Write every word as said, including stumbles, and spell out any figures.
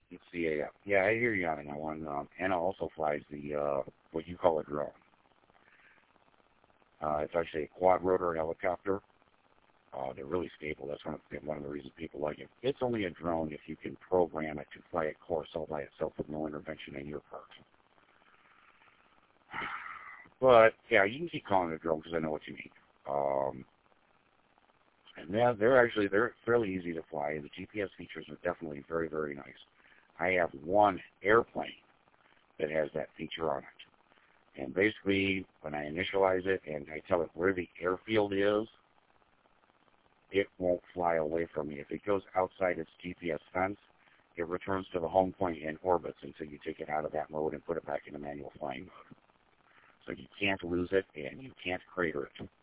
It's the A F. Yeah, I hear you on that one. Um, Anna also flies the, uh, what you call a drone. Uh, it's actually a quad rotor helicopter. Uh, they're really stable. That's one of, the, one of the reasons people like it. It's only a drone if you can program it to fly a course all by itself with no intervention in your part. But, yeah, you can keep calling it a drone because I know what you mean. Um, and yeah, they're actually, they're fairly easy to fly. The G P S features are definitely very, very nice. I have one airplane that has that feature on it. And basically, when I initialize it and I tell it where the airfield is, it won't fly away from me. If it goes outside its G P S fence, it returns to the home point and orbits until you take it out of that mode and put it back into manual flying mode. So you can't lose it and you can't crater it.